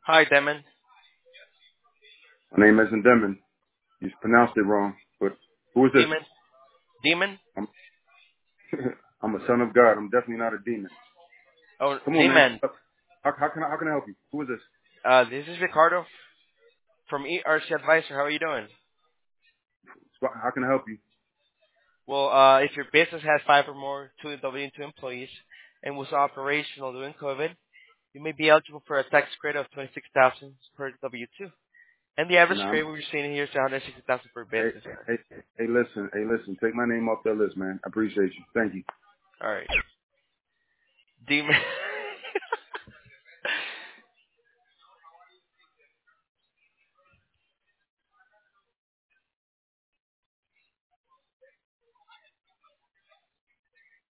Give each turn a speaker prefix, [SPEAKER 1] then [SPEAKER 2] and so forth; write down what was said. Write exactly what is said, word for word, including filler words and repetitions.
[SPEAKER 1] Hi, Demon.
[SPEAKER 2] My name isn't Demon. You pronounced it wrong. But who is this?
[SPEAKER 1] Demon? Demon?
[SPEAKER 2] I'm, I'm a son of God. I'm definitely not a demon.
[SPEAKER 1] Oh,
[SPEAKER 2] Come on, man.
[SPEAKER 1] Demon.
[SPEAKER 2] How, how can I, how can I help you? Who is this?
[SPEAKER 1] Uh, this is Ricardo from E R C Advisor. How are you doing?
[SPEAKER 2] How can I help you?
[SPEAKER 1] Well, uh, if your business has five or more two W two employees and was operational during COVID, you may be eligible for a tax credit of twenty-six thousand dollars per W two. And the average
[SPEAKER 2] Nah.
[SPEAKER 1] credit we're seeing here is one hundred sixty thousand dollars per
[SPEAKER 2] Hey,
[SPEAKER 1] business.
[SPEAKER 2] hey, hey, listen. Hey, listen. Take my name off that list, man. I appreciate you. Thank you.
[SPEAKER 1] All right. Demon.